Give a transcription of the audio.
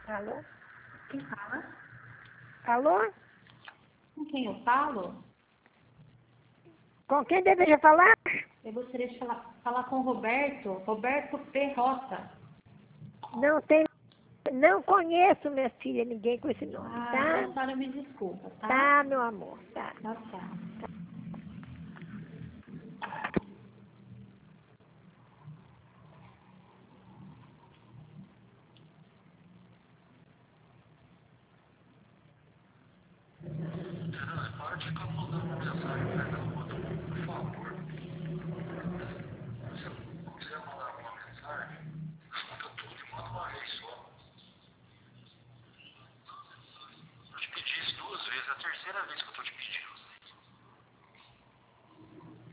Alô? Quem fala? Alô? Com quem eu falo? Com quem deveria falar? Eu gostaria de falar com o Roberto. Roberto P. Rota. Não tem. Não conheço, minha filha, ninguém com esse nome, Então a tá? senhora me desculpa, tá? Tá, meu amor, tá. Tchau, tchau.